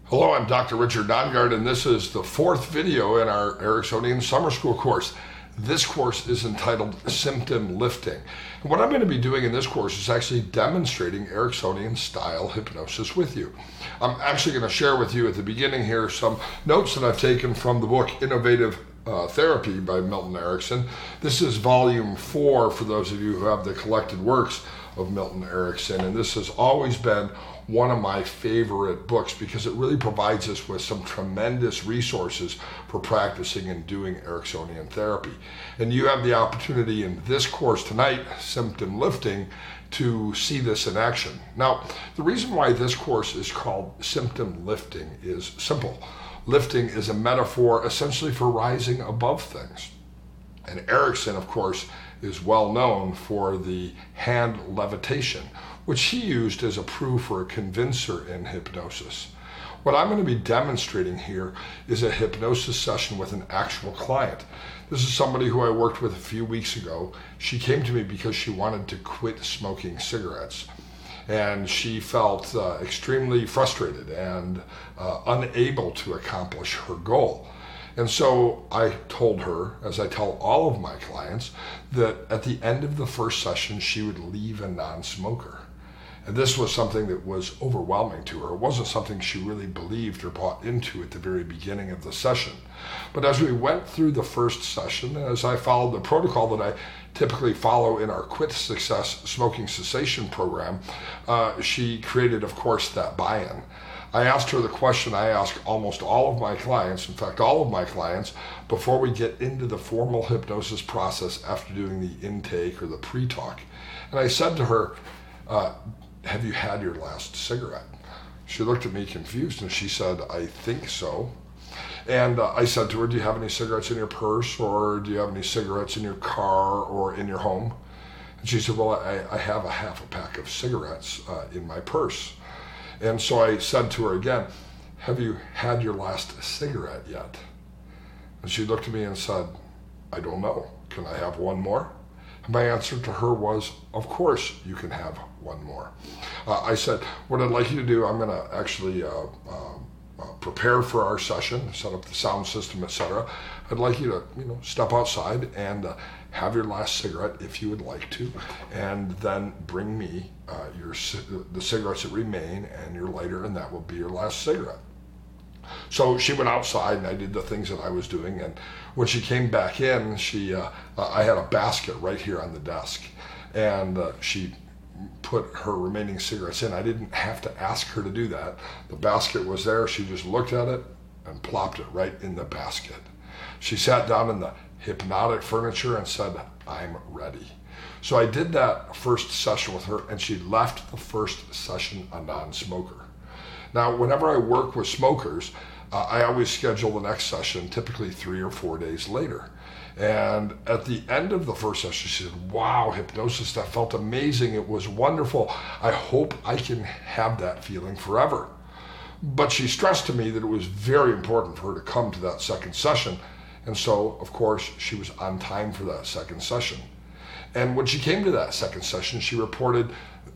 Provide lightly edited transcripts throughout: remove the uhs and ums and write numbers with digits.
Hello, I'm Dr. Richard Nongard, and this is the fourth video in our Ericksonian Summer School course. This course is entitled Symptom Lifting. And what I'm going to be doing in this course is actually demonstrating Ericksonian style hypnosis with you. I'm actually going to share with you at the beginning here some notes that I've taken from the book Innovative Therapy by Milton Erickson. This is volume 4 for those of you who have the collected works of Milton Erickson, and this has always been one of my favorite books because it really provides us with some tremendous resources for practicing and doing Ericksonian therapy. And you have the opportunity in this course tonight, Symptom Lifting, to see this in action. Now, the reason why this course is called Symptom Lifting is simple. Lifting is a metaphor essentially for rising above things. And Erickson, of course, is well known for the hand levitation, which he used as a proof or a convincer in hypnosis. What I'm going to be demonstrating here is a hypnosis session with an actual client. This is somebody who I worked with a few weeks ago. She came to me because she wanted to quit smoking cigarettes. And she felt extremely frustrated and unable to accomplish her goal. And so I told her, as I tell all of my clients, that at the end of the first session, she would leave a non-smoker. And this was something that was overwhelming to her. It wasn't something she really believed or bought into at the very beginning of the session. But as we went through the first session, as I followed the protocol that I typically follow in our Quit Success Smoking Cessation program, she created, of course, that buy-in. I asked her the question I ask almost all of my clients, in fact, all of my clients, before we get into the formal hypnosis process after doing the intake or the pre-talk. And I said to her, have you had your last cigarette? She looked at me confused and she said, I think so. And I said to her, do you have any cigarettes in your purse, or do you have any cigarettes in your car or in your home? And she said, well, I have a half a pack of cigarettes in my purse. And so I said to her again, have you had your last cigarette yet? And she looked at me and said, I don't know. Can I have one more? And my answer to her was, of course you can have one more. I said, what I'd like you to do, I'm going to actually prepare for our session, set up the sound system, etc. I'd like you to, step outside and have your last cigarette if you would like to, and then bring me the cigarettes that remain and your lighter, and that will be your last cigarette. So she went outside and I did the things that I was doing, and when she came back in, I had a basket right here on the desk, and she put her remaining cigarettes in. I didn't have to ask her to do that. The basket was there. She just looked at it and plopped it right in the basket. She sat down in the hypnotic furniture and said, I'm ready. So I did that first session with her, and she left the first session a non-smoker. Now, whenever I work with smokers, I always schedule the next session typically 3 or 4 days later. And at the end of the first session, she said, wow, hypnosis, that felt amazing. It was wonderful. I hope I can have that feeling forever. But she stressed to me that it was very important for her to come to that second session. And so, of course, she was on time for that second session. And when she came to that second session, she reported,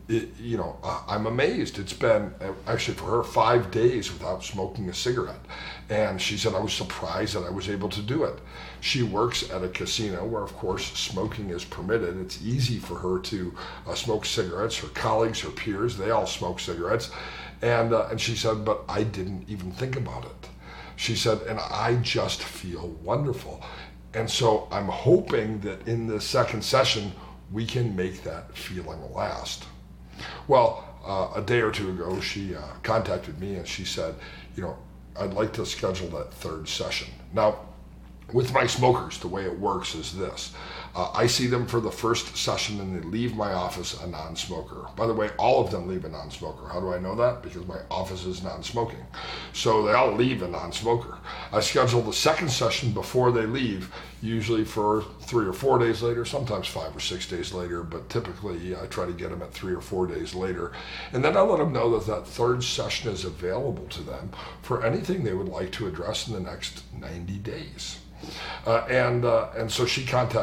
I'm amazed. It's been, actually for her, 5 days without smoking a cigarette. And she said, I was surprised that I was able to do it. She works at a casino where, of course, smoking is permitted. It's easy for her to smoke cigarettes. Her colleagues, her peers, they all smoke cigarettes. And she said, but I didn't even think about it. She said, and I just feel wonderful. And so I'm hoping that in the second session, we can make that feeling last. Well, a day or two ago, she contacted me and she said, I'd like to schedule that third session. Now, with my smokers, the way it works is this. I see them for the first session and they leave my office a non-smoker. By the way, all of them leave a non-smoker. How do I know that? Because my office is non-smoking. So they all leave a non-smoker. I schedule the second session before they leave, usually for 3 or 4 days later, sometimes 5 or 6 days later, but typically I try to get them at 3 or 4 days later. And then I let them know that that third session is available to them for anything they would like to address in the next 90 days. And so she contacted me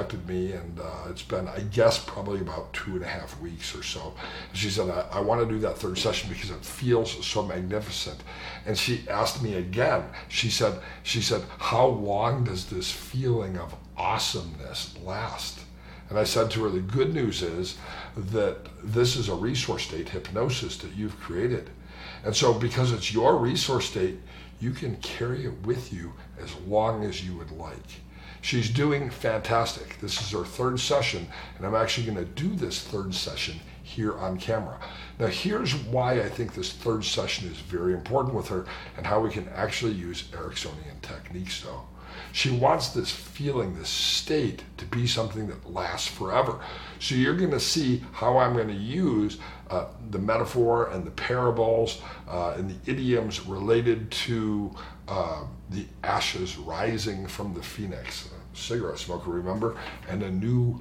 me, and it's been, I guess, probably about 2.5 weeks or so. And she said, I want to do that third session because it feels so magnificent. And she asked me again, she said, how long does this feeling of awesomeness last? And I said to her, the good news is that this is a resource state, hypnosis, that you've created. And so because it's your resource state, you can carry it with you as long as you would like. She's doing fantastic. This is her third session, and I'm actually going to do this third session here on camera. Now, here's why I think this third session is very important with her and how we can actually use Ericksonian techniques, though. She wants this feeling, this state, to be something that lasts forever. So you're going to see how I'm going to use the metaphor and the parables and the idioms related to the ashes rising from the phoenix, cigarette smoker, remember, and a new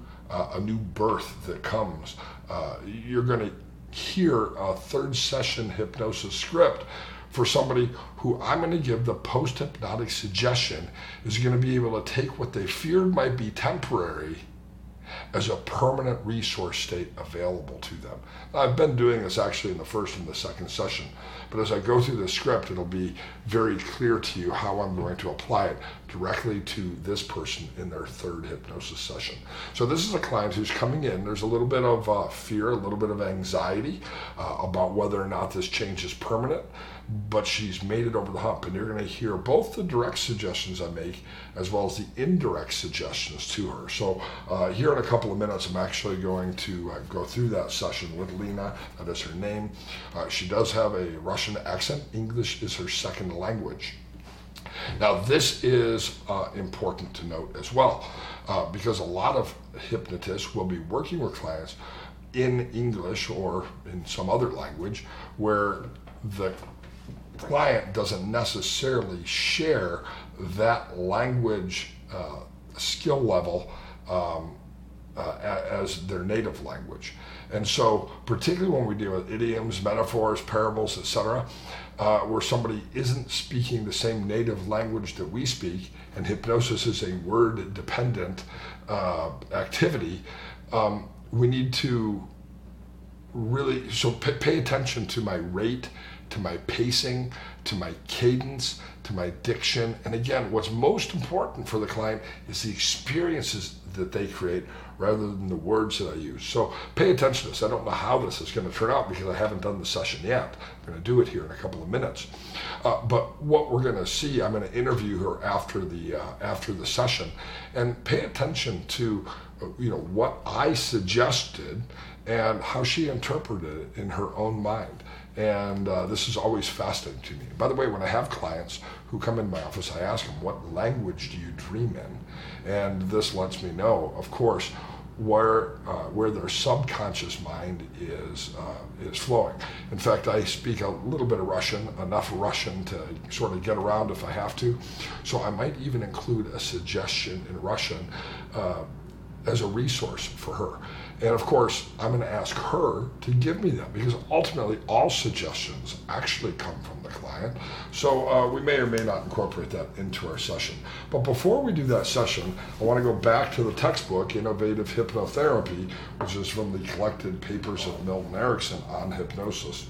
birth that comes. You're going to hear a third session hypnosis script for somebody who I'm going to give the post-hypnotic suggestion is going to be able to take what they feared might be temporary as a permanent resource state available to them. Now, I've been doing this actually in the first and the second session, but as I go through the script, it'll be very clear to you how I'm going to apply it directly to this person in their third hypnosis session. So this is a client who's coming in. There's a little bit of fear, a little bit of anxiety about whether or not this change is permanent, but she's made it over the hump, and you're going to hear both the direct suggestions I make as well as the indirect suggestions to her. So here in a couple of minutes, I'm actually going to go through that session with Lena. That is her name. She does have a Russian accent. English is her second language. Now, this is important to note as well, because a lot of hypnotists will be working with clients in English or in some other language where the client doesn't necessarily share that language skill level as their native language. And so particularly when we deal with idioms, metaphors, parables, etc., where somebody isn't speaking the same native language that we speak, and hypnosis is a word-dependent activity, we need to really pay attention to my rate, to my pacing, to my cadence, to my diction. And again, what's most important for the client is the experiences that they create rather than the words that I use. So pay attention to this. I don't know how this is going to turn out because I haven't done the session yet. I'm going to do it here in a couple of minutes. But what we're going to see, I'm going to interview her after the session, and pay attention to what I suggested and how she interpreted it in her own mind. And this is always fascinating to me. By the way, when I have clients who come in my office, I ask them, what language do you dream in? And this lets me know, of course, where their subconscious mind is flowing. In fact, I speak a little bit of Russian, enough Russian to sort of get around if I have to. So I might even include a suggestion in Russian as a resource for her. And of course, I'm going to ask her to give me that, because ultimately all suggestions actually come from the client. So we may or may not incorporate that into our session. But before we do that session, I want to go back to the textbook, Innovative Hypnotherapy, which is from the collected papers of Milton Erickson on hypnosis.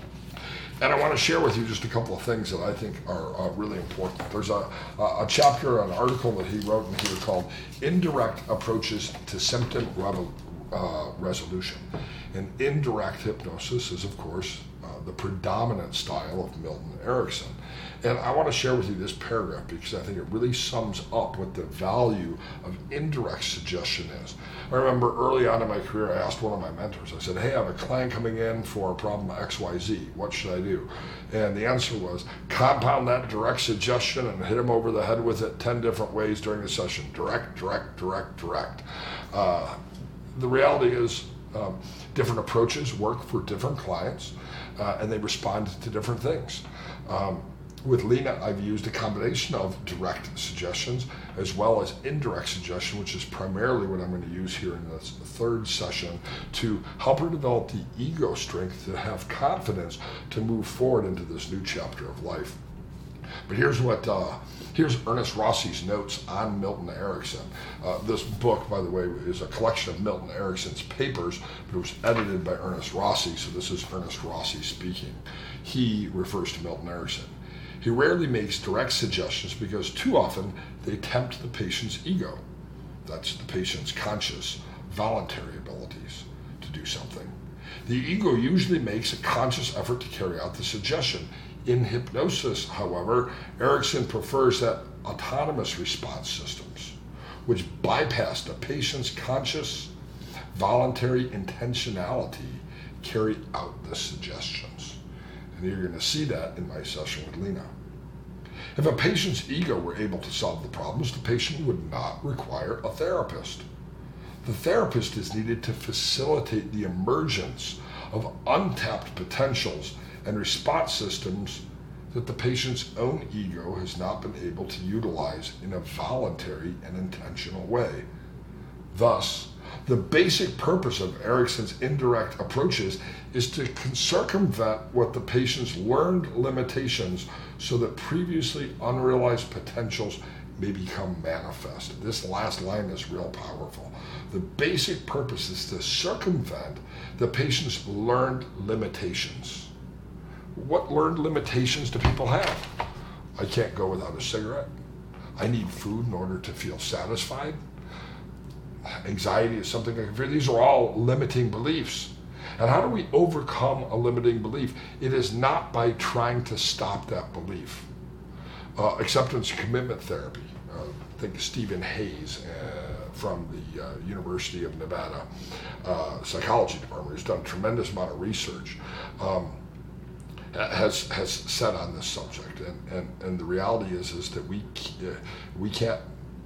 And I want to share with you just a couple of things that I think are really important. There's a chapter, an article that he wrote in here called Indirect Approaches to Symptom Resolution. And indirect hypnosis is, of course, the predominant style of Milton Erickson. And I want to share with you this paragraph because I think it really sums up what the value of indirect suggestion is. I remember early on in my career, I asked one of my mentors, I said, hey, I have a client coming in for a problem XYZ. What should I do? And the answer was, compound that direct suggestion and hit him over the head with it 10 different ways during the session. Direct, direct, direct, direct. The reality is different approaches work for different clients, and they respond to different things. With Lena, I've used a combination of direct suggestions as well as indirect suggestion, which is primarily what I'm going to use here in this third session to help her develop the ego strength to have confidence to move forward into this new chapter of life. But here's Ernest Rossi's notes on Milton Erickson. This book, by the way, is a collection of Milton Erickson's papers, but it was edited by Ernest Rossi, so this is Ernest Rossi speaking. He refers to Milton Erickson. He rarely makes direct suggestions because too often they tempt the patient's ego. That's the patient's conscious, voluntary abilities to do something. The ego usually makes a conscious effort to carry out the suggestion. In hypnosis, however, Erickson prefers that autonomous response systems, which bypass the patient's conscious, voluntary intentionality, carry out the suggestions. And you're going to see that in my session with Lena. If a patient's ego were able to solve the problems, the patient would not require a therapist. The therapist is needed to facilitate the emergence of untapped potentials and response systems that the patient's own ego has not been able to utilize in a voluntary and intentional way. Thus, the basic purpose of Erickson's indirect approaches is to circumvent what the patient's learned limitations so that previously unrealized potentials may become manifest. This last line is real powerful. The basic purpose is to circumvent the patient's learned limitations. What learned limitations do people have? I can't go without a cigarette. I need food in order to feel satisfied. Anxiety is something I can fear. These are all limiting beliefs. And how do we overcome a limiting belief? It is not by trying to stop that belief. Acceptance and commitment therapy. I think Stephen Hayes from the University of Nevada psychology department, who's done a tremendous amount of research, has said on this subject. And the reality is that we can't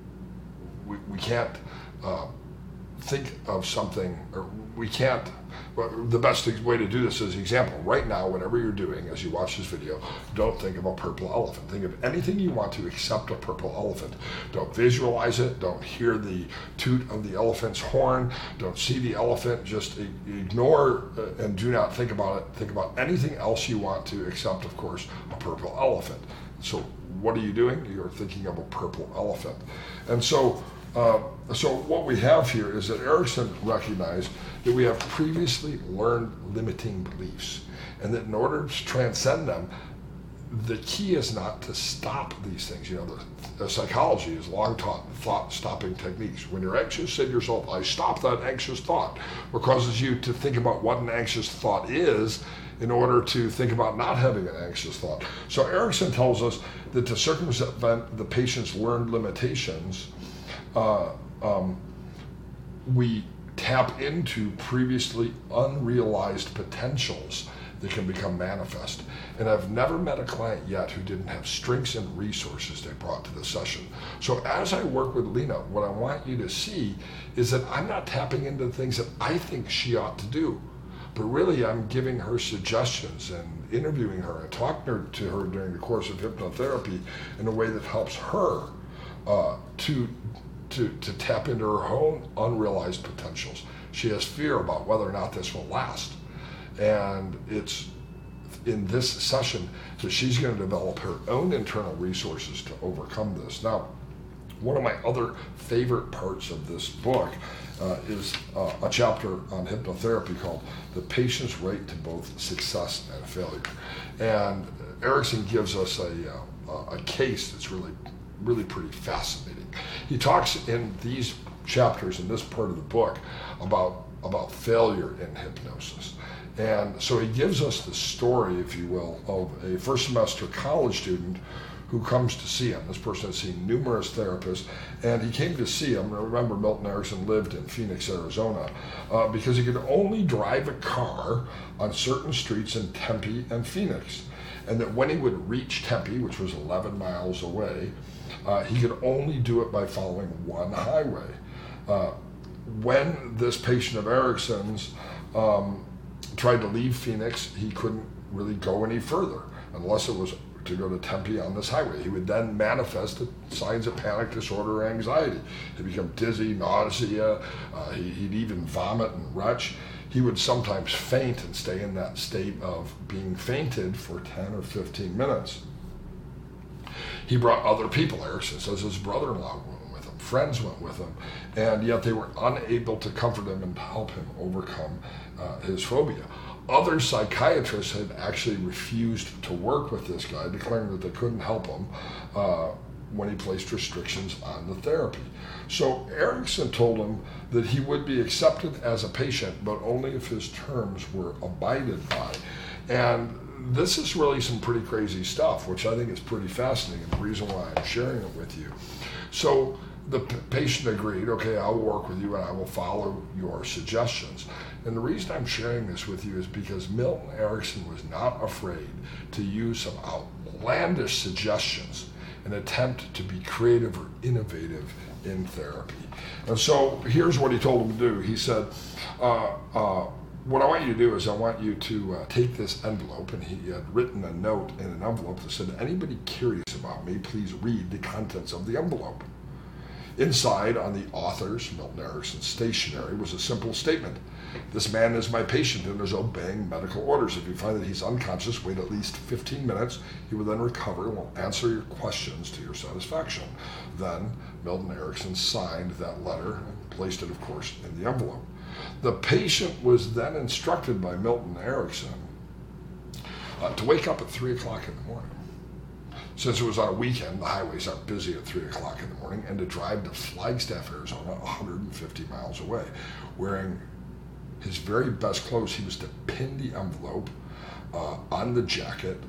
think of something, or we can't, well, the best way to do this is example. Right now, whatever you're doing as you watch this video, don't think of a purple elephant. Think of anything you want to except a purple elephant. Don't visualize it. Don't hear the toot of the elephant's horn. Don't see the elephant. Just ignore and do not think about it. Think about anything else you want to except, of course, a purple elephant. So what are you doing? You're thinking of a purple elephant. And so what we have here is that Erickson recognized that we have previously learned limiting beliefs, and that in order to transcend them, the key is not to stop these things. You know, the psychology is long taught thought-stopping techniques. When you're anxious, say to yourself, I stop that anxious thought, what causes you to think about what an anxious thought is in order to think about not having an anxious thought. So Erickson tells us that to circumvent the patient's learned limitations, we tap into previously unrealized potentials that can become manifest. And I've never met a client yet who didn't have strengths and resources they brought to the session. So as I work with Lena, what I want you to see is that I'm not tapping into things that I think she ought to do, but really I'm giving her suggestions and interviewing her and talking to her during the course of hypnotherapy in a way that helps her to tap into her own unrealized potentials. She has fear about whether or not this will last. And it's in this session that she's going to develop her own internal resources to overcome this. Now, one of my other favorite parts of this book is a chapter on hypnotherapy called The Patient's Right to Both Success and Failure. And Erickson gives us a case that's really pretty fascinating. He talks in these chapters, in this part of the book, about failure in hypnosis. And so he gives us the story, if you will, of a first semester college student who comes to see him. This person has seen numerous therapists, and he came to see him. Remember, Milton Erickson lived in Phoenix, Arizona, because he could only drive a car on certain streets in Tempe and Phoenix. And that when he would reach Tempe, which was 11 miles away, he could only do it by following one highway. When this patient of Erickson's tried to leave Phoenix, he couldn't really go any further unless it was to go to Tempe on this highway. He would then manifest the signs of panic disorder or anxiety. He'd become dizzy, nausea, he'd even vomit and retch. He would sometimes faint and stay in that state of being fainted for 10 or 15 minutes. He brought other people. Erickson says his brother-in-law went with him, friends went with him, and yet they were unable to comfort him and help him overcome his phobia. Other psychiatrists had actually refused to work with this guy, declaring that they couldn't help him when he placed restrictions on the therapy. So Erickson told him that he would be accepted as a patient, but only if his terms were abided by. And this is really some pretty crazy stuff, which I think is pretty fascinating, and the reason why I'm sharing it with you. So the patient agreed, okay, I will work with you and I will follow your suggestions. And the reason I'm sharing this with you is because Milton Erickson was not afraid to use some outlandish suggestions in an attempt to be creative or innovative in therapy. And so here's what he told him to do. He said, what I want you to do is I want you to take this envelope, and he had written a note in an envelope that said, anybody curious about me, please read the contents of the envelope. Inside, on the author's, Milton Erickson, stationery, was a simple statement. This man is my patient and is obeying medical orders. If you find that he's unconscious, wait at least 15 minutes. He will then recover and will answer your questions to your satisfaction. Then Milton Erickson signed that letter and placed it, of course, in the envelope. The patient was then instructed by Milton Erickson to wake up at 3 o'clock in the morning. Since it was on a weekend, the highways aren't busy at 3 o'clock in the morning, and to drive to Flagstaff, Arizona, 150 miles away. Wearing his very best clothes, he was to pin the envelope on the jacket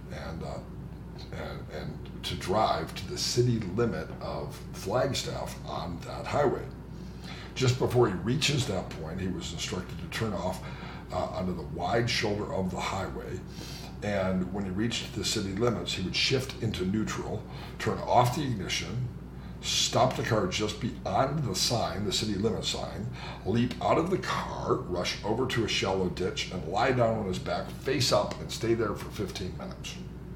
and to drive to the city limit of Flagstaff on that highway. Just before he reaches that point, he was instructed to turn off onto the wide shoulder of the highway. And when he reached the city limits, he would shift into neutral, turn off the ignition, stop the car just beyond the sign, the city limit sign, leap out of the car, rush over to a shallow ditch, and lie down on his back, face up, and stay there for 15 minutes.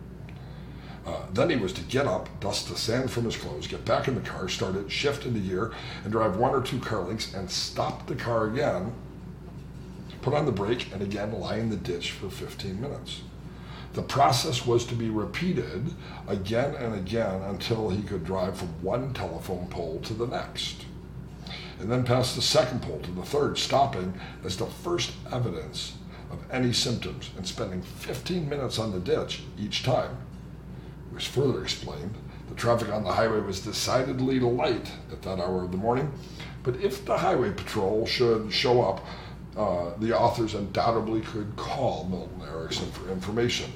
Then he was to get up, dust the sand from his clothes, get back in the car, start it, shift into gear, and drive 1 or 2 car lengths, and stop the car again, put on the brake, and again lie in the ditch for 15 minutes. The process was to be repeated again and again until he could drive from one telephone pole to the next, and then past the second pole to the third, stopping as the first evidence of any symptoms and spending 15 minutes on the ditch each time. It was further explained the traffic on the highway was decidedly light at that hour of the morning, but if the highway patrol should show up, the authors undoubtedly could call Milton Erickson for information.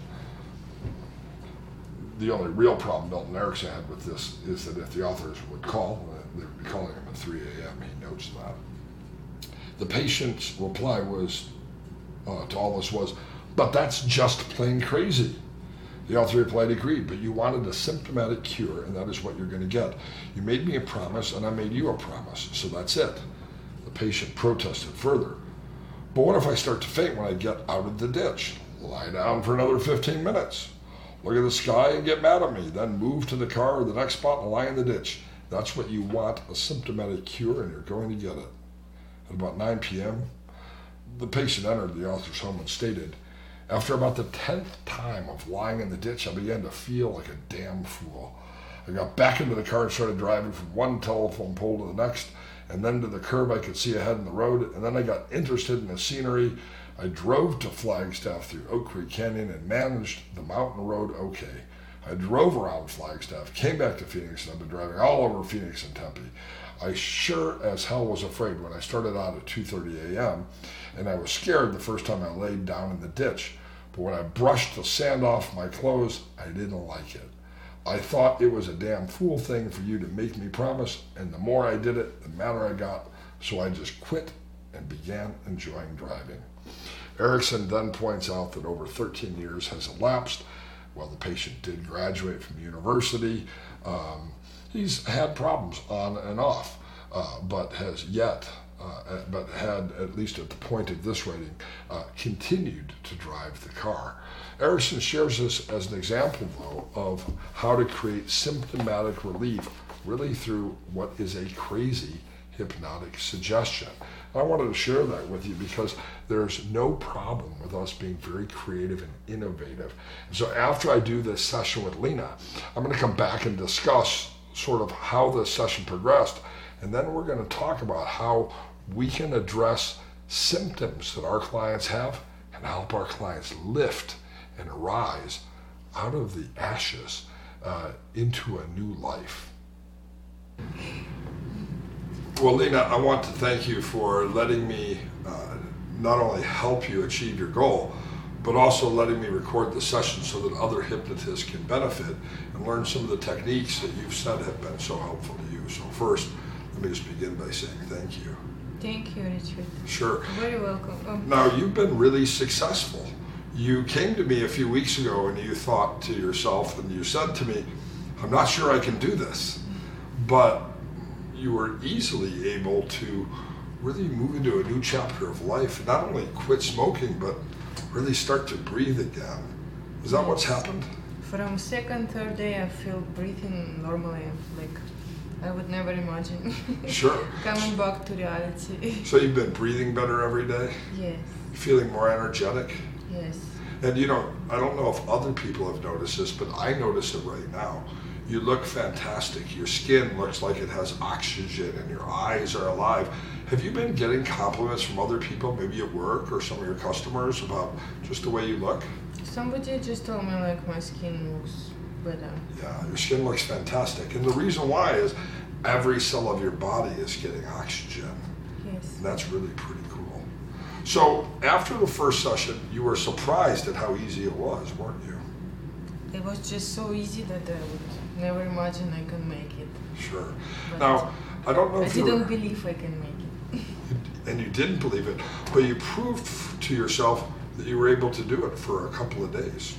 The only real problem Milton Erickson had with this is that if the authors would call, they would be calling him at 3 a.m. He notes that. The patient's reply was, to all this was, but that's just plain crazy. The author replied, agreed, but you wanted a symptomatic cure, and that is what you're going to get. You made me a promise, and I made you a promise, so that's it. The patient protested further. But what if I start to faint when I get out of the ditch? Lie down for another 15 minutes. Look at the sky and get mad at me. Then move to the car or the next spot and lie in the ditch. That's what you want, a symptomatic cure, and you're going to get it. At about 9 p.m., the patient entered the author's home and stated, after about the 10th time of lying in the ditch, I began to feel like a damn fool. I got back into the car and started driving from one telephone pole to the next, and then to the curve I could see ahead in the road, and then I got interested in the scenery. I drove to Flagstaff through Oak Creek Canyon and managed the mountain road okay. I drove around Flagstaff, came back to Phoenix, and I've been driving all over Phoenix and Tempe. I sure as hell was afraid when I started out at 2:30 a.m., and I was scared the first time I laid down in the ditch. But when I brushed the sand off my clothes, I didn't like it. I thought it was a damn fool thing for you to make me promise, and the more I did it, the madder I got, so I just quit and began enjoying driving. Erickson then points out that over 13 years has elapsed. While the patient did graduate from university, he's had problems on and off, but had, at least at the point of this writing, continued to drive the car. Erickson shares this as an example, though, of how to create symptomatic relief really through what is a crazy hypnotic suggestion. I wanted to share that with you because there's no problem with us being very creative and innovative. And so after I do this session with Lena, I'm going to come back and discuss sort of how this session progressed, and then we're going to talk about how we can address symptoms that our clients have and help our clients lift and rise out of the ashes into a new life. Well, Lena, I want to thank you for letting me not only help you achieve your goal, but also letting me record the session so that other hypnotists can benefit and learn some of the techniques that you've said have been so helpful to you. So first, let me just begin by saying thank you. Thank you, Richard. Sure. Very welcome. Now, you've been really successful. You came to me a few weeks ago and you thought to yourself, and you said to me, I'm not sure I can do this, but you were easily able to really move into a new chapter of life, not only quit smoking, but really start to breathe again. Is that what's happened? From second, third day, I feel breathing normally, like I would never imagine. Sure. Coming back to reality. So you've been breathing better every day? Yes. Feeling more energetic? Yes. And you know, I don't know if other people have noticed this, but I notice it right now. You look fantastic. Your skin looks like it has oxygen and your eyes are alive. Have you been getting compliments from other people, maybe at work or some of your customers, about just the way you look? Somebody just told me like my skin looks better. Yeah, your skin looks fantastic. And the reason why is every cell of your body is getting oxygen. Yes. And that's really pretty cool. So after the first session, you were surprised at how easy it was, weren't you? It was just so easy that I would never imagine I can make it. Sure. But Now, I don't know if I didn't believe I can make it. and you didn't believe it, but you proved to yourself that you were able to do it for a couple of days.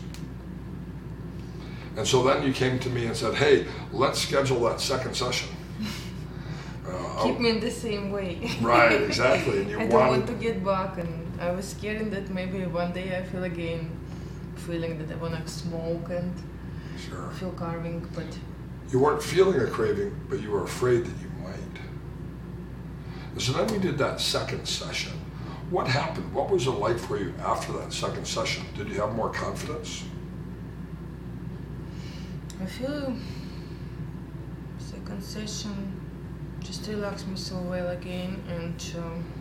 And so then you came to me and said, hey, let's schedule that second session. Keep me in the same way. Right, exactly. And you I don't want to get back, and I was scared that maybe one day I feel again feeling that I want to smoke and Sure. feel carving, but You weren't feeling a craving, but you were afraid that you might. And so then we did that second session. What happened? What was it like for you after that second session? Did you have more confidence? I feel second session just relaxed me so well again, and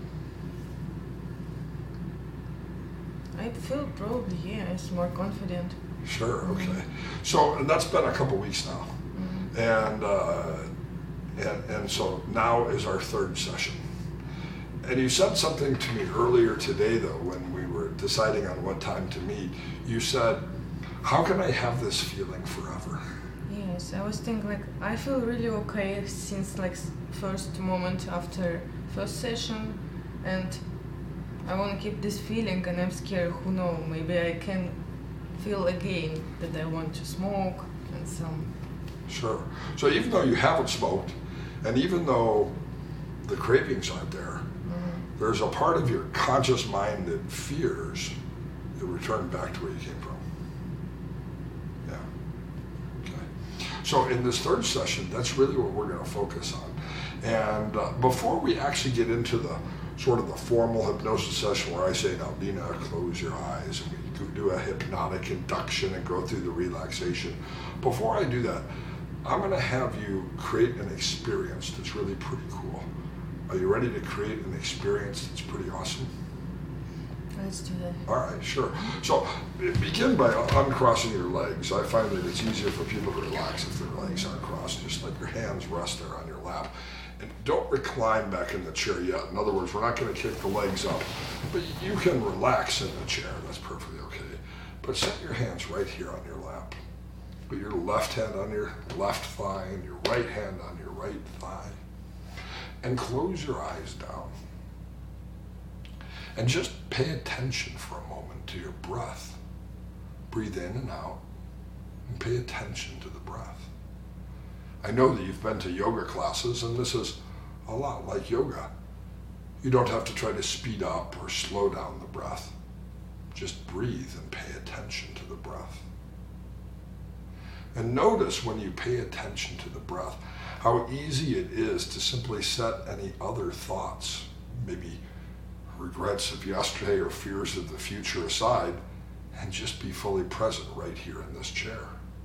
I feel probably, yes, more confident. Sure, okay. So, and that's been a couple weeks now. Mm-hmm. And so now is our third session. And you said something to me earlier today, though, when we were deciding on what time to meet. You said, how can I have this feeling forever? Yes, I was thinking like I feel really okay since like first moment after first session, and I want to keep this feeling, and I'm scared, who knows, maybe I can feel again that I want to smoke and some. Sure. So even though you haven't smoked, and even though the cravings aren't there, there's a part of your conscious mind that fears you return back to where you came from. Yeah. Okay. So in this third session, that's really what we're going to focus on. And before we actually get into the sort of the formal hypnosis session where I say, now, Lena, close your eyes, and we do a hypnotic induction and go through the relaxation. Before I do that, I'm going to have you create an experience that's really pretty cool. Are you ready to create an experience that's pretty awesome? Let's do that. All right, sure. So begin by uncrossing your legs. I find that it's easier for people to relax if their legs aren't crossed. Just let your hands rest there on your lap. And don't recline back in the chair yet. In other words, we're not going to kick the legs up. But you can relax in the chair. That's perfectly okay. But set your hands right here on your lap. Put your left hand on your left thigh and your right hand on your right thigh. And close your eyes down. And just pay attention for a moment to your breath. Breathe in and out and pay attention to the breath. I know that you've been to yoga classes, and this is a lot like yoga. You don't have to try to speed up or slow down the breath. Just breathe and pay attention to the breath. And notice when you pay attention to the breath, how easy it is to simply set any other thoughts, maybe regrets of yesterday or fears of the future aside, and just be fully present right here in this chair.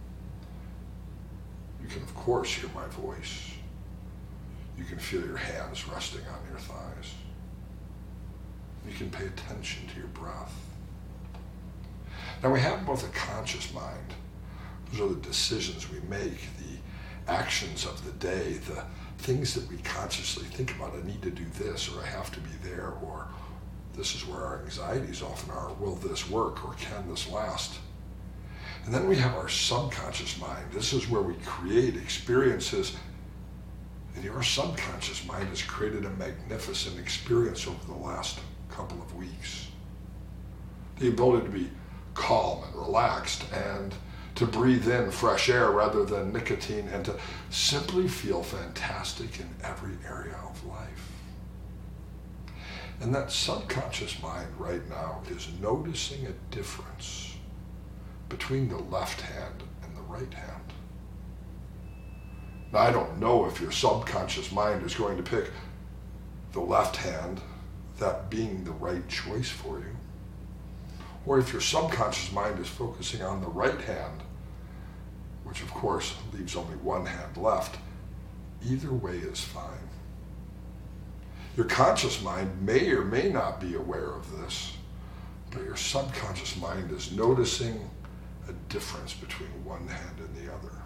You can, of course, hear my voice. You can feel your hands resting on your thighs. You can pay attention to your breath. Now we have both a conscious mind. Those are the decisions we make, the actions of the day, the things that we consciously think about. I need to do this, or I have to be there, or this is where our anxieties often are. Will this work, or can this last? And then we have our subconscious mind. This is where we create experiences. And your subconscious mind has created a magnificent experience over the last couple of weeks. The ability to be calm and relaxed, and to breathe in fresh air rather than nicotine, and to simply feel fantastic in every area of life. And that subconscious mind right now is noticing a difference between the left hand and the right hand. Now, I don't know if your subconscious mind is going to pick the left hand, that being the right choice for you, or if your subconscious mind is focusing on the right hand, which of course leaves only one hand left. Either way is fine. Your conscious mind may or may not be aware of this, but your subconscious mind is noticing a difference between one hand and the other.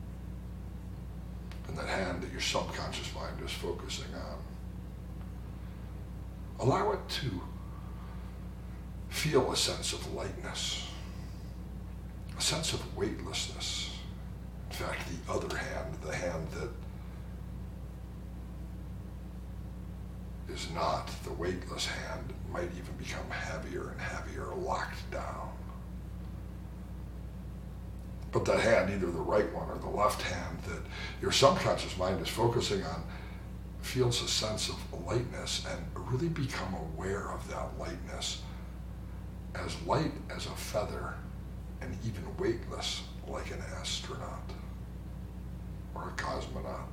And that hand that your subconscious mind is focusing on. Allow it to feel a sense of lightness, a sense of weightlessness. In fact, the other hand, the hand that is not the weightless hand, might even become heavier and heavier, locked down. But that hand, either the right one or the left hand that your subconscious mind is focusing on, feels a sense of lightness, and really become aware of that lightness, as light as a feather and even weightless like an astronaut or a cosmonaut.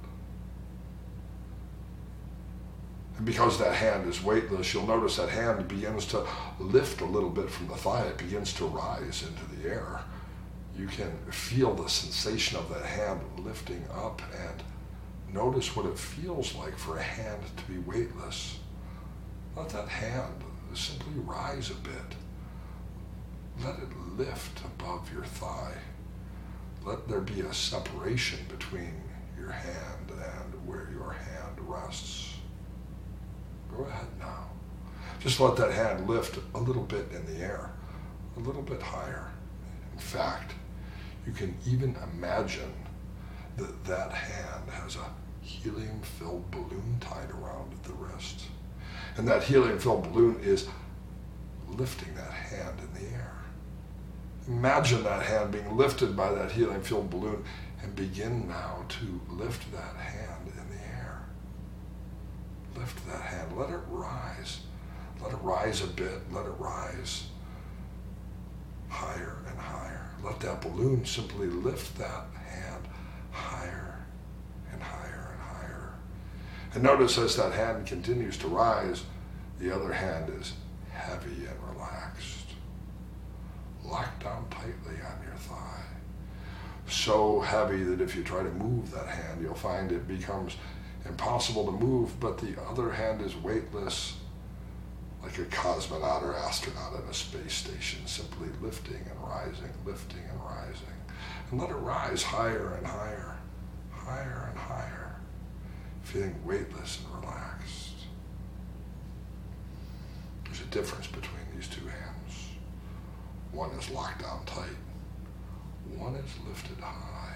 And because that hand is weightless, you'll notice that hand begins to lift a little bit from the thigh. It begins to rise into the air. You can feel the sensation of that hand lifting up, and notice what it feels like for a hand to be weightless. Let that hand simply rise a bit. Let it lift above your thigh. Let there be a separation between your hand and where your hand rests. Go ahead now. Just let that hand lift a little bit in the air, a little bit higher. In fact, you can even imagine that that hand has a helium-filled balloon tied around the wrist. And that helium-filled balloon is lifting that hand in the air. Imagine that hand being lifted by that helium-filled balloon, and begin now to lift that hand in the air. Lift that hand. Let it rise. Let it rise a bit. Let it rise higher and higher. Let that balloon simply lift that hand higher and higher and higher. And notice as that hand continues to rise, the other hand is heavy and relaxed. Locked down tightly on your thigh. So heavy that if you try to move that hand, you'll find it becomes impossible to move, but the other hand is weightless, like a cosmonaut or astronaut at a space station, simply lifting and rising, lifting and rising. And let it rise higher and higher, higher and higher, feeling weightless and relaxed. There's a difference between these two hands. One is locked down tight. One is lifted high.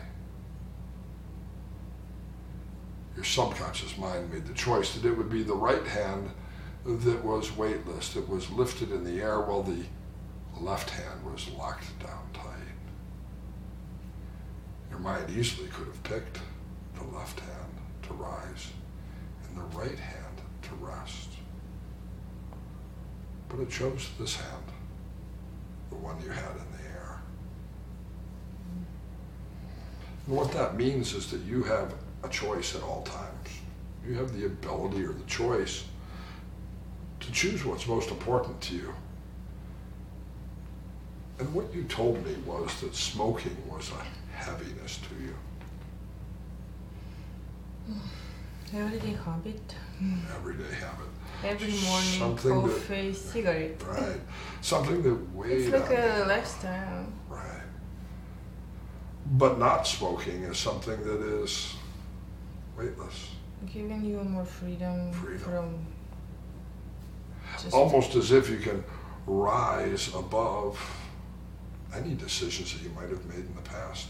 Your subconscious mind made the choice that it would be the right hand that was weightless, that was lifted in the air, while the left hand was locked down tight. Your mind easily could have picked the left hand to rise and the right hand to rest. But it chose this hand, the one you had in the air. And what that means is that you have a choice at all times. You have the ability or the choice to choose what's most important to you. And what you told me was that smoking was a heaviness to you. Everyday habit. Everyday habit. Every morning, Something coffee, cigarette. Right. Something that weighed It's like on a you. lifestyle. Right. But not smoking is something that is weightless. Giving you more freedom. From just Almost as if you can rise above any decisions that you might have made in the past.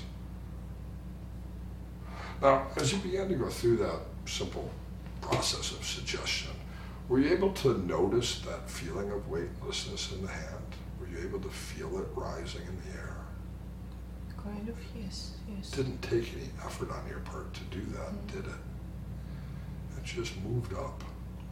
Now, as you began to go through that simple process of suggestion, were you able to notice that feeling of weightlessness in the hand? Were you able to feel it rising in the air? kind of, yes. It didn't take any effort on your part to do that, did it? It just moved up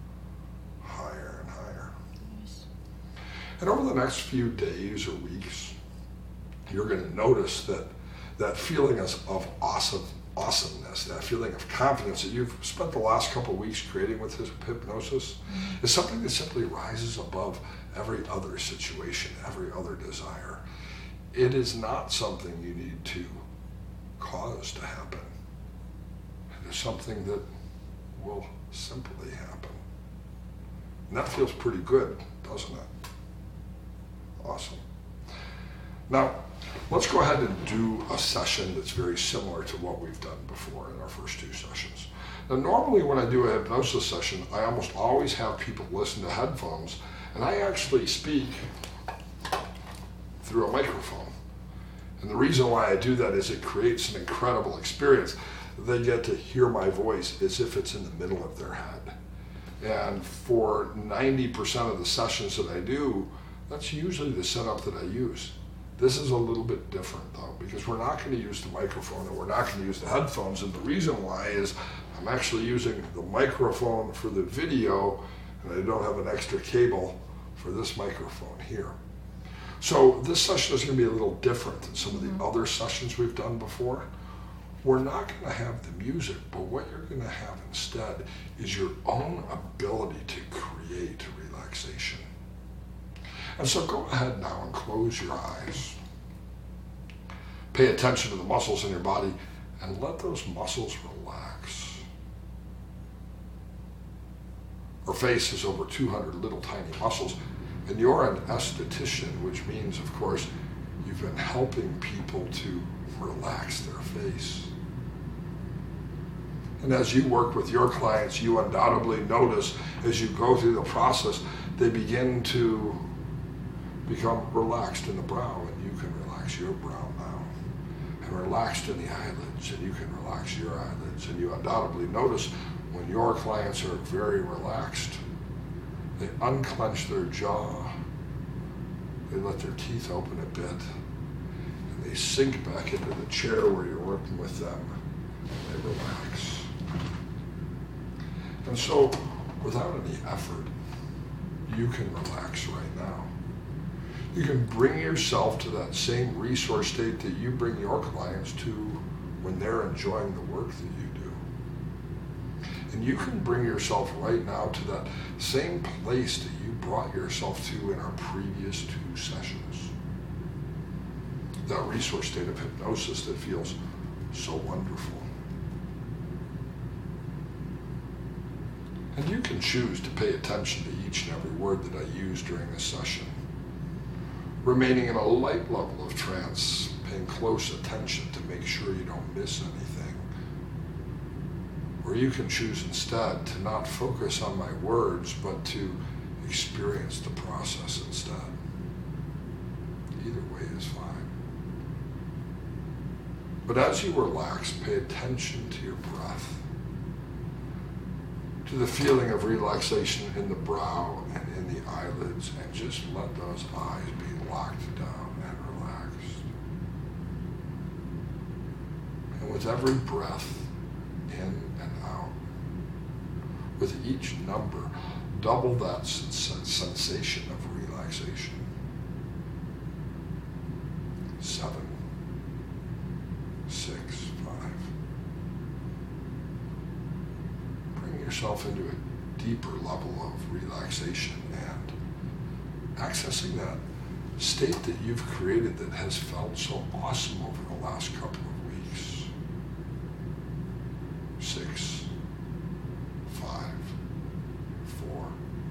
higher and higher. Yes. And over the next few days or weeks, you're going to notice that feeling of awesomeness, that feeling of confidence that you've spent the last couple of weeks creating with hypnosis is something that simply rises above every other situation, every other desire. It is not something you need to cause to happen. It is something that will simply happen. And that feels pretty good, doesn't it? Awesome. Now, let's go ahead and do a session that's very similar to what we've done before in our first two sessions. Now, normally when I do a hypnosis session, I almost always have people listen to headphones, and I actually speak through a microphone. And the reason why I do that is it creates an incredible experience. They get to hear my voice as if it's in the middle of their head. And for 90% of the sessions that I do, that's usually the setup that I use. This is a little bit different though, because we're not going to use the microphone and we're not going to use the headphones. And the reason why is I'm actually using the microphone for the video, and I don't have an extra cable for this microphone here. So this session is going to be a little different than some of the other sessions we've done before. We're not going to have the music, but what you're going to have instead is your own ability to create relaxation. And so go ahead now and close your eyes. Pay attention to the muscles in your body and let those muscles relax. Our face is over 200 little tiny muscles, and you're an esthetician, which means, of course, you've been helping people to relax their face. And as you work with your clients, you undoubtedly notice as you go through the process, they begin to become relaxed in the brow, and you can relax your brow now. And relaxed in the eyelids, and you can relax your eyelids. And you undoubtedly notice when your clients are very relaxed, they unclench their jaw, they let their teeth open a bit, and they sink back into the chair where you're working with them, and they relax. And so, without any effort, you can relax right now. You can bring yourself to that same resource state that you bring your clients to when they're enjoying the work that you do. And you can bring yourself right now to that same place that you brought yourself to in our previous two sessions. That resource state of hypnosis that feels so wonderful. And you can choose to pay attention to each and every word that I use during this session, remaining in a light level of trance, paying close attention to make sure you don't miss anything. Or you can choose instead to not focus on my words, but to experience the process instead. Either way is fine. But as you relax, pay attention to your breath, to the feeling of relaxation in the brow and in the eyelids, and just let those eyes be locked down and relaxed. And with every breath in and out, with each number, double that sensation of relaxation. 7, 6, 5, yourself into a deeper level of relaxation and accessing that state that you've created that has felt so awesome over the last couple of weeks. 6, 5, 4,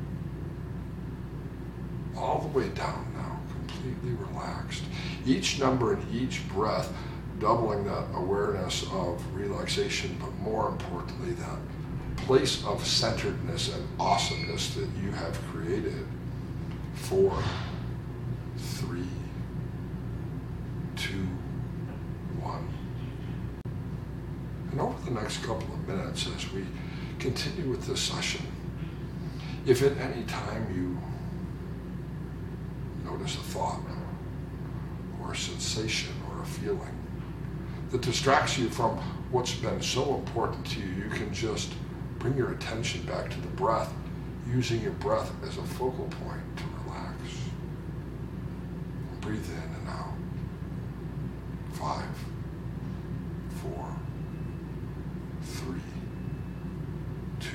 all the way down now, completely relaxed. Each number and each breath doubling that awareness of relaxation, but more importantly, that place of centeredness and awesomeness that you have created. 4, 3, 2, 1. And over the next couple of minutes, as we continue with this session, if at any time you notice a thought or a sensation or a feeling that distracts you from what's been so important to you, you can just bring your attention back to the breath, using your breath as a focal point to relax. Breathe in and out. 5, 4, 3, 2,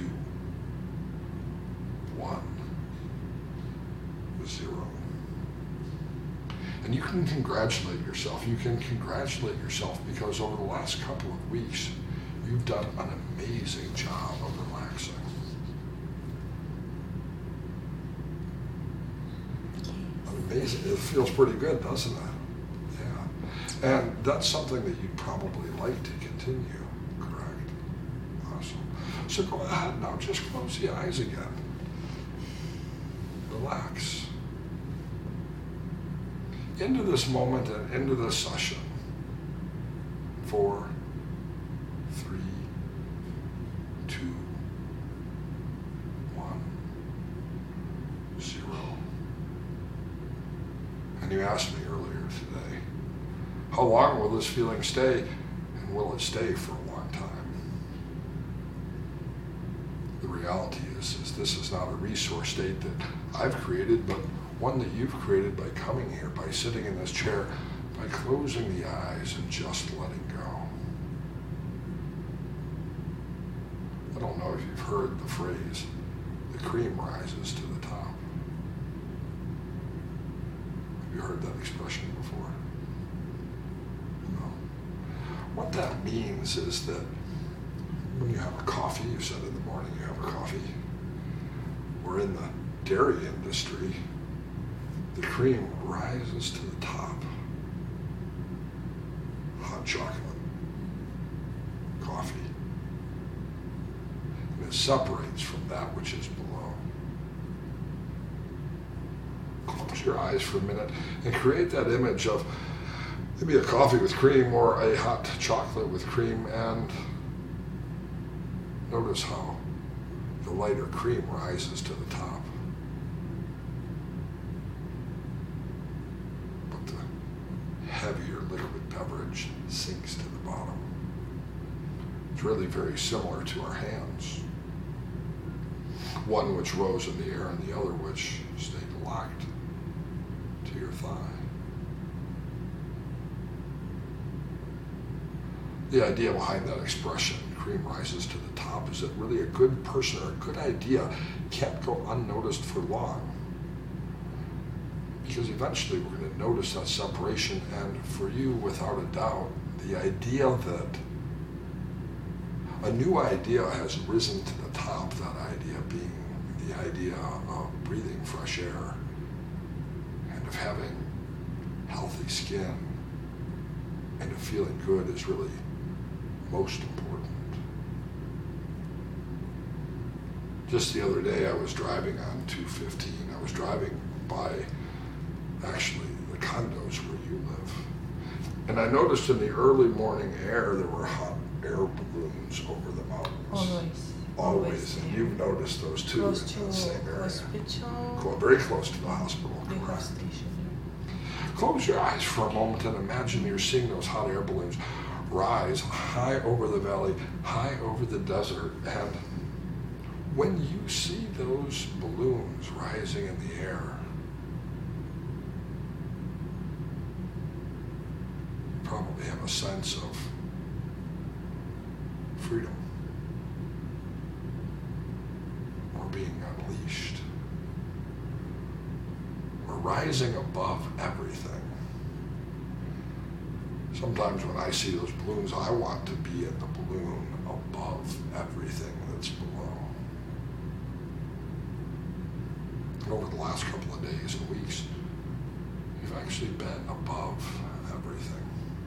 1, 0. And you can congratulate yourself. You can congratulate yourself because over the last couple of weeks, you've done an amazing job of relaxing. Amazing. It feels pretty good, doesn't it? Yeah. And that's something that you'd probably like to continue, correct? Awesome. So go ahead now, just close the eyes again. Relax. Into this moment and into this session. 4, 3, 2, 1, 0. And you asked me earlier today, how long will this feeling stay, and will it stay for a long time? The reality is this is not a resource state that I've created, but one that you've created by coming here, by sitting in this chair, by closing the eyes and just letting go. I don't know if you've heard the phrase, the cream rises to the top. Have you heard that expression before? No. What that means is that when you have a coffee, you said in the morning you have a coffee, or in the dairy industry, the cream rises to the top. Hot chocolate, coffee. And it separates from that which is below. Close your eyes for a minute and create that image of maybe a coffee with cream or a hot chocolate with cream, and notice how the lighter cream rises to the top. Heavier liquid beverage sinks to the bottom. It's really very similar to our hands. One which rose in the air and the other which stayed locked to your thigh. The idea behind that expression, cream rises to the top, is that really a good person or a good idea can't go unnoticed for long. Because eventually we're going to notice that separation, and for you, without a doubt, the idea that a new idea has risen to the top, that idea being the idea of breathing fresh air and of having healthy skin and of feeling good, is really most important. Just the other day I was driving on 215. I was driving by actually the condos where you live. And I noticed in the early morning air there were hot air balloons over the mountains. Always. And you've noticed those too. Close in the same area. Hospital. Very close to the hospital. Big Correct. station. Close your eyes for a moment and imagine you're seeing those hot air balloons rise high over the valley, high over the desert. And when you see those balloons rising in the air, you probably have a sense of freedom. rising above everything. Sometimes when I see those balloons, I want to be in the balloon above everything that's below. And over the last couple of days and weeks, you've actually been above everything.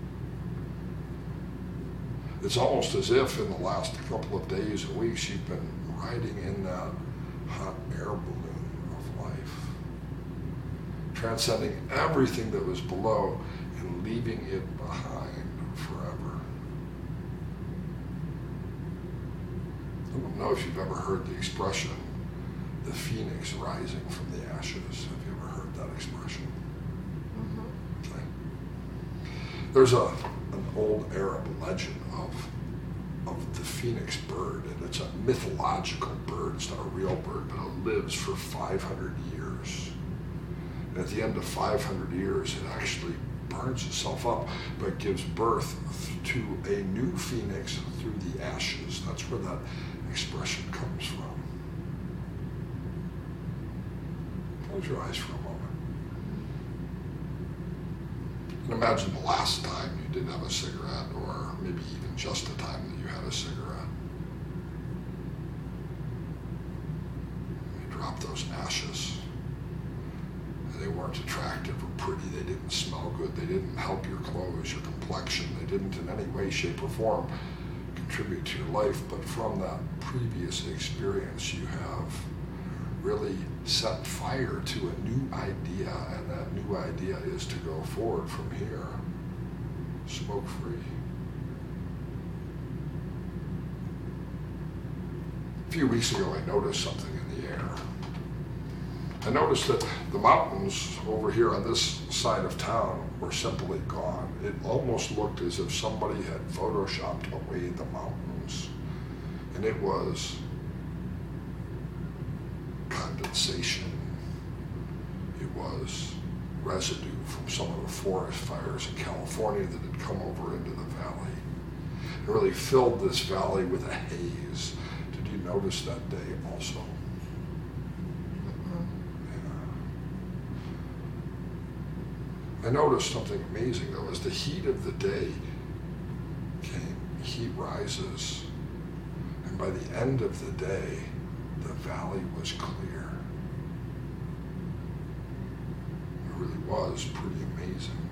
It's almost as if in the last couple of days and weeks, you've been riding in that hot air balloon of life, transcending everything that was below and leaving it behind forever. I don't know if you've ever heard the expression, the phoenix rising from the ashes. Have you ever heard that expression? Mm-hmm. Okay. There's an old Arab legend of the phoenix bird, and it's a mythological bird. It's not a real bird, but it lives for 500 years. And at the end of 500 years, it actually burns itself up, but gives birth to a new phoenix through the ashes. That's where that expression comes from. Close your eyes for a moment. And imagine the last time you did have a cigarette, or maybe even just the time that you had a cigarette. You drop those ashes. They weren't attractive or pretty, they didn't smell good, they didn't help your clothes, your complexion, they didn't in any way, shape, or form contribute to your life, but from that previous experience you have really set fire to a new idea, and that new idea is to go forward from here, smoke-free. A few weeks ago I noticed something in the air. I noticed that the mountains over here on this side of town were simply gone. It almost looked as if somebody had photoshopped away the mountains. And it was condensation. It was residue from some of the forest fires in California that had come over into the valley. It really filled this valley with a haze. Did you notice that day also? I noticed something amazing though. As the heat of the day came, heat rises, and by the end of the day, the valley was clear. It really was pretty amazing.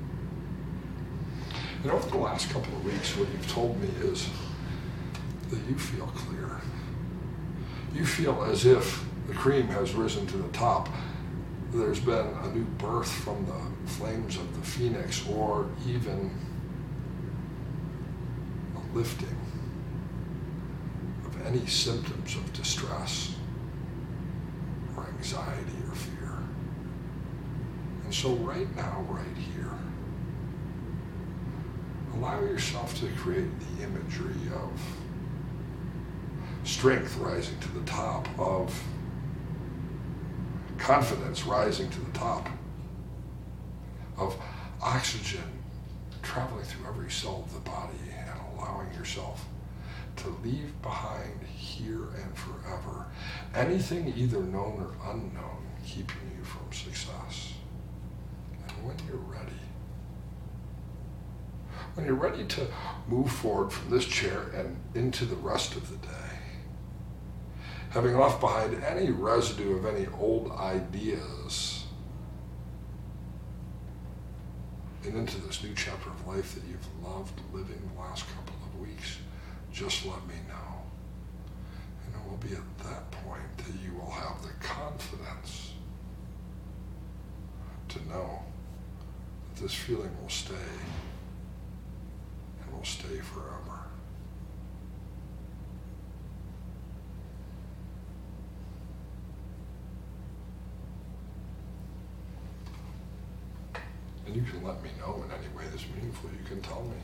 And over the last couple of weeks, what you've told me is that you feel clear. You feel as if the cream has risen to the top. There's been a new birth from the flames of the phoenix, or even a lifting of any symptoms of distress or anxiety or fear. And so right now, right here, allow yourself to create the imagery of strength rising to the top, of confidence rising to the top, of oxygen traveling through every cell of the body, and allowing yourself to leave behind here and forever anything either known or unknown keeping you from success. And when you're ready to move forward from this chair and into the rest of the day, having left behind any residue of any old ideas and into this new chapter of life that you've loved living the last couple of weeks, just let me know. And it will be at that point that you will have the confidence to know that this feeling will stay, and will stay forever. And you can let me know in any way that's meaningful. You can tell me.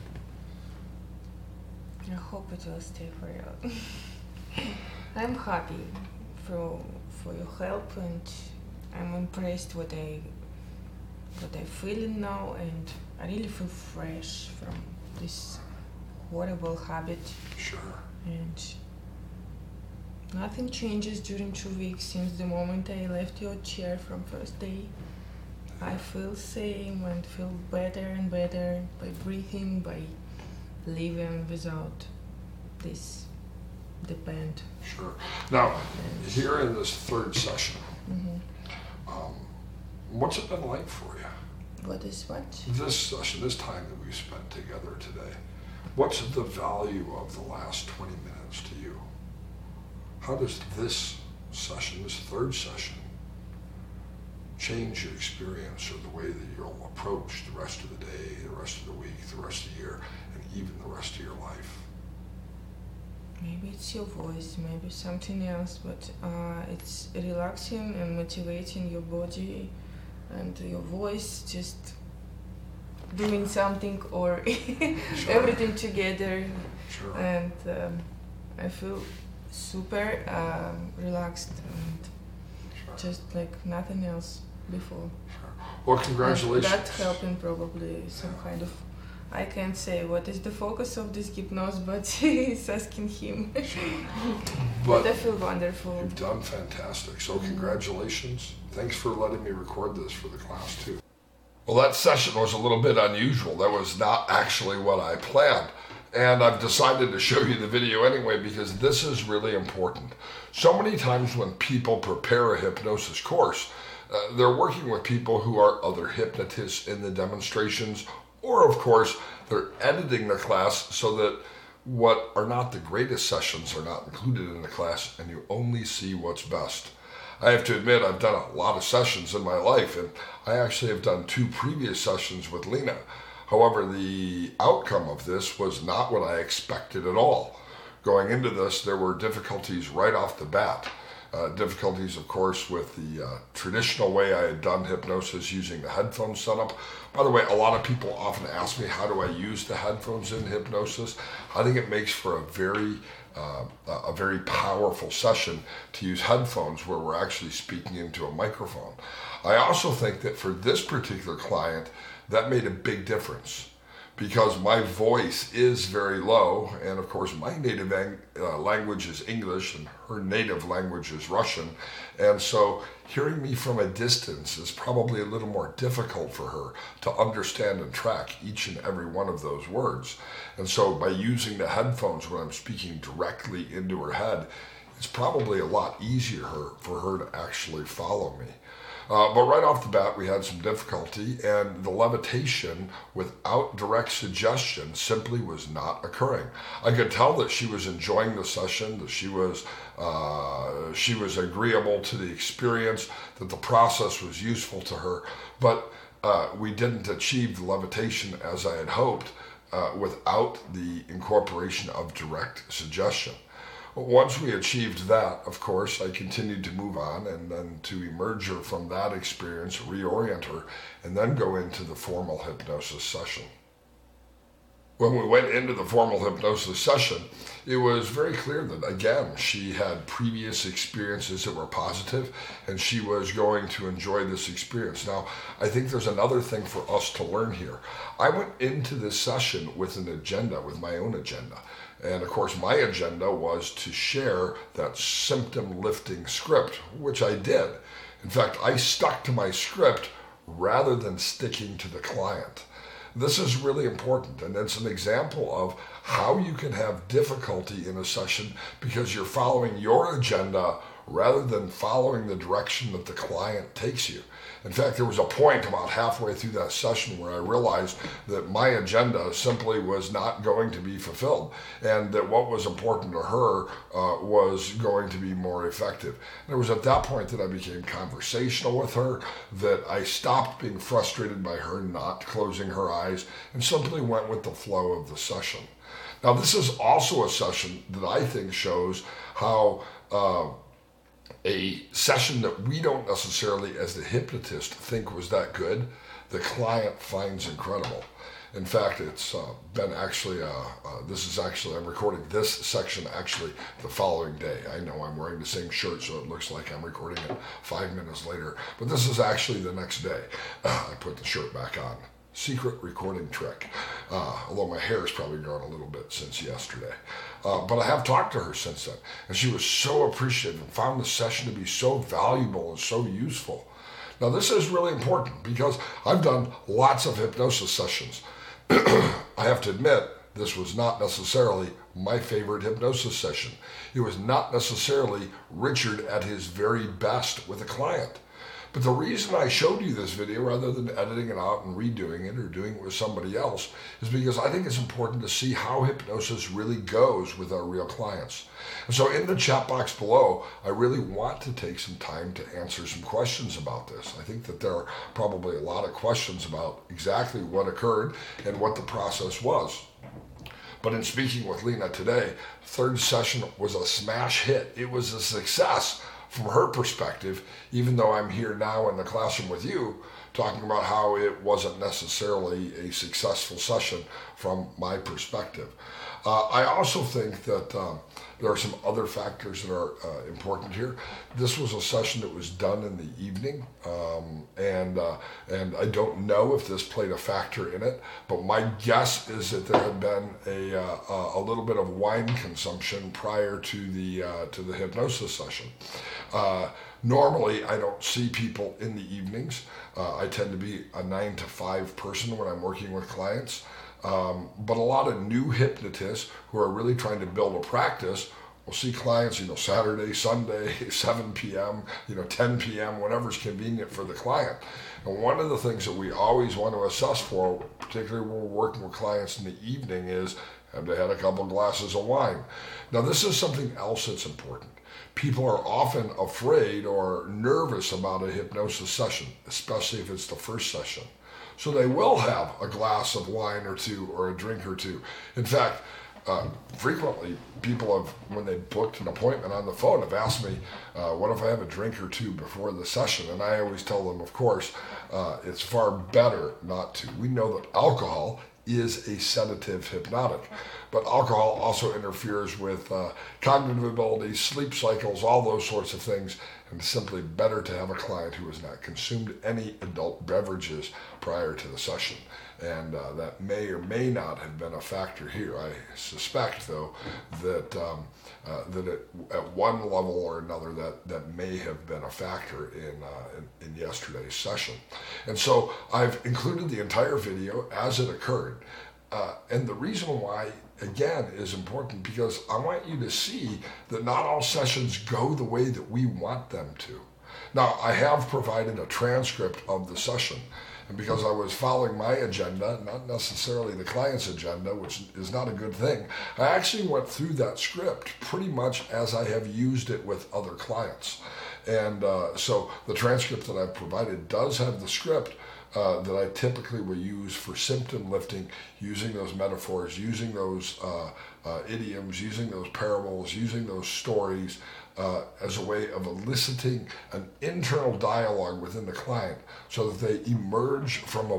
I hope it will stay forever. I'm happy for your help, and I'm impressed what I feeling now, and I really feel fresh from this horrible habit. Sure. And Nothing changes during 2 weeks since the moment I left your chair from first day. I feel same and feel better and better by breathing, by living without this depend. Sure. Now, here in this third session, what's it been like for you? What is what? This session, this time that we spent together today, what's the value of the last 20 minutes to you? How does this session, this third session, change your experience or the way that you'll approach the rest of the day, the rest of the week, the rest of the year, and even the rest of your life? Maybe it's your voice, maybe something else, but it's relaxing and motivating your body and your voice, just doing something or Sure. everything together. Sure. And I feel super relaxed and Sure. just like nothing else before. Sure. Well, congratulations. That helping probably some kind of, I can't say what is the focus of this hypnosis, but it's asking him. But I feel wonderful. You've done fantastic. So congratulations. Thanks for letting me record this for the class too. Well, that session was a little bit unusual. That was not actually what I planned. And I've decided to show you the video anyway because this is really important. So many times when people prepare a hypnosis course, they're working with people who are other hypnotists in the demonstrations, or of course, they're editing the class so that what are not the greatest sessions are not included in the class and you only see what's best. I have to admit, I've done a lot of sessions in my life, and I actually have done 2 previous sessions with Lena. However, the outcome of this was not what I expected at all. Going into this, there were difficulties right off the bat. Difficulties, of course, with the traditional way I had done hypnosis using the headphone setup. By the way, a lot of people often ask me, how do I use the headphones in hypnosis? I think it makes for a very powerful session to use headphones where we're actually speaking into a microphone. I also think that for this particular client, that made a big difference because my voice is very low, and of course my native language is English and her native language is Russian, and so hearing me from a distance is probably a little more difficult for her to understand and track each and every one of those words. And so by using the headphones when I'm speaking directly into her head, it's probably a lot easier for her to actually follow me. But right off the bat, we had some difficulty, and the levitation without direct suggestion simply was not occurring. I could tell that she was enjoying the session, that she was agreeable to the experience, that the process was useful to her, but we didn't achieve the levitation as I had hoped without the incorporation of direct suggestion. Once we achieved that, of course, I continued to move on and then to emerge her from that experience, reorient her, and then go into the formal hypnosis session. When we went into the formal hypnosis session, it was very clear that, again, she had previous experiences that were positive, and she was going to enjoy this experience. Now, I think there's another thing for us to learn here. I went into this session with an agenda, with my own agenda. And of course, my agenda was to share that symptom lifting script, which I did. In fact, I stuck to my script rather than sticking to the client. This is really important, and it's an example of how you can have difficulty in a session because you're following your agenda rather than following the direction that the client takes you. In fact, there was a point about halfway through that session where I realized that my agenda simply was not going to be fulfilled, and that what was important to her was going to be more effective. And it was at that point that I became conversational with her, that I stopped being frustrated by her not closing her eyes, and simply went with the flow of the session. Now, this is also a session that I think shows how a session that we don't necessarily, as the hypnotist, think was that good, the client finds incredible. In fact, it's been actually, I'm recording this section actually the following day. I know I'm wearing the same shirt, so it looks like I'm recording it 5 minutes later, but this is actually the next day. I put the shirt back on. secret recording trick. Although my hair has probably grown a little bit since yesterday. But I have talked to her since then, and she was so appreciative and found the session to be so valuable and so useful. Now, this is really important because I've done lots of hypnosis sessions. I have to admit, this was not necessarily my favorite hypnosis session. It was not necessarily Richard at his very best with a client. But the reason I showed you this video rather than editing it out and redoing it or doing it with somebody else is because I think it's important to see how hypnosis really goes with our real clients. And so in the chat box below, I really want to take some time to answer some questions about this. I think that there are probably a lot of questions about exactly what occurred and what the process was. But in speaking with Lena today, third session was a smash hit. It was a success from her perspective, even though I'm here now in the classroom with you, talking about how it wasn't necessarily a successful session from my perspective. I also think that there are some other factors that are important here. This was a session that was done in the evening, and I don't know if this played a factor in it, but my guess is that there had been a little bit of wine consumption prior to the hypnosis session. Normally, I don't see people in the evenings. I tend to be a 9 to 5 person when I'm working with clients. But a lot of new hypnotists who are really trying to build a practice will see clients, Saturday, Sunday, 7 p.m., 10 p.m., whatever's convenient for the client. And one of the things that we always want to assess for, particularly when we're working with clients in the evening, is have they had a couple glasses of wine? Now, this is something else that's important. People are often afraid or nervous about a hypnosis session, especially if it's the first session. So they will have a glass of wine or two or a drink or two. In fact, frequently people have, when they booked an appointment on the phone, have asked me, what if I have a drink or two before the session? And I always tell them, of course, it's far better not to. We know that alcohol is a sedative hypnotic, but alcohol also interferes with cognitive abilities, sleep cycles, all those sorts of things. And it's simply better to have a client who has not consumed any adult beverages prior to the session. And that may or may not have been a factor here. I suspect, though, that at one level or another, that may have been a factor in yesterday's session. And so I've included the entire video as it occurred. And the reason why, again, is important because I want you to see that not all sessions go the way that we want them to. Now, I have provided a transcript of the session, and because I was following my agenda, not necessarily the client's agenda, which is not a good thing, I actually went through that script pretty much as I have used it with other clients. And so the transcript that I've provided does have the script that I typically will use for symptom lifting, using those metaphors, using those idioms, using those parables, using those stories as a way of eliciting an internal dialogue within the client so that they emerge from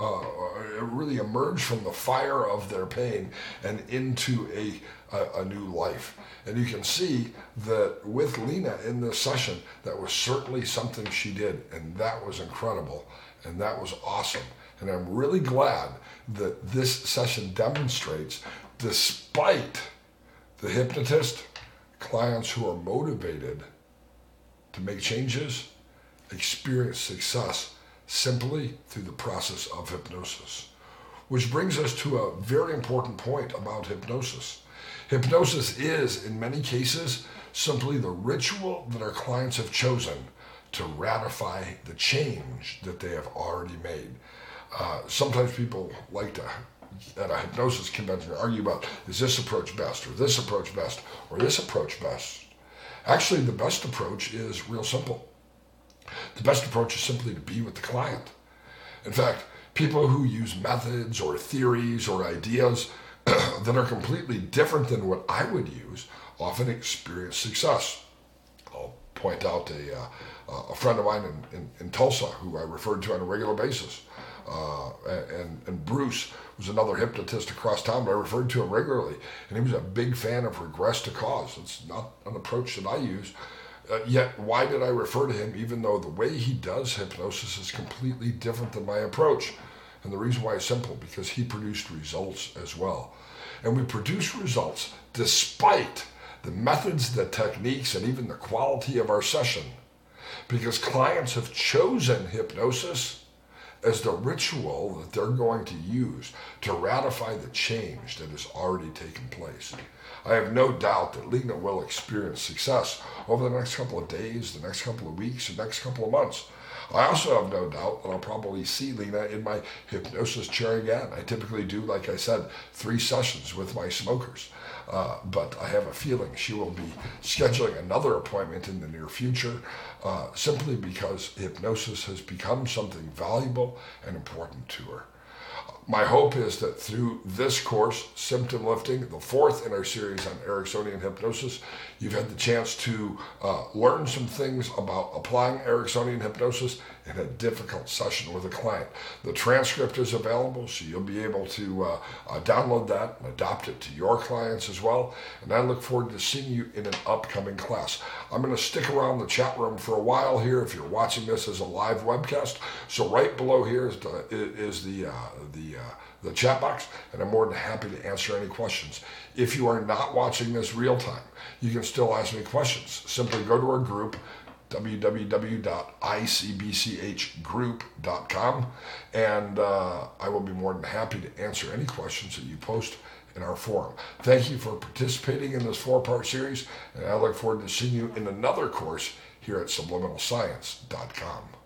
really emerge from the fire of their pain and into a new life. And you can see that with Lena in this session, that was certainly something she did, and that was incredible. And that was awesome. And I'm really glad that this session demonstrates, despite the hypnotist, clients who are motivated to make changes experience success simply through the process of hypnosis. Which brings us to a very important point about hypnosis. Hypnosis is, in many cases, simply the ritual that our clients have chosen to ratify the change that they have already made. Sometimes people like to, at a hypnosis convention, argue about, is this approach best, or this approach best, or this approach best? Actually, the best approach is real simple. The best approach is simply to be with the client. In fact, people who use methods or theories or ideas that are completely different than what I would use often experience success. I'll point out a friend of mine in Tulsa who I referred to on a regular basis. And Bruce was another hypnotist across town, but I referred to him regularly. And he was a big fan of regress to cause. It's not an approach that I use. Yet, why did I refer to him, even though the way he does hypnosis is completely different than my approach? And the reason why is simple, because he produced results as well. And we produce results despite the methods, the techniques, and even the quality of our session, because clients have chosen hypnosis as the ritual that they're going to use to ratify the change that has already taken place. I have no doubt that Lena will experience success over the next couple of days, the next couple of weeks, the next couple of months. I also have no doubt that I'll probably see Lena in my hypnosis chair again. I typically do, like I said, 3 sessions with my smokers. But I have a feeling she will be scheduling another appointment in the near future, simply because hypnosis has become something valuable and important to her. My hope is that through this course, Symptom Lifting, the 4th in our series on Ericksonian hypnosis, you've had the chance to learn some things about applying Ericksonian hypnosis in a difficult session with a client. The transcript is available, so you'll be able to download that and adopt it to your clients as well. And I look forward to seeing you in an upcoming class. I'm going to stick around the chat room for a while here if you're watching this as a live webcast. So right below here is the chat box, and I'm more than happy to answer any questions. If you are not watching this real time, you can still ask me questions. Simply go to our group, www.icbchgroup.com, and I will be more than happy to answer any questions that you post in our forum. Thank you for participating in this 4-part series, and I look forward to seeing you in another course here at subliminalscience.com.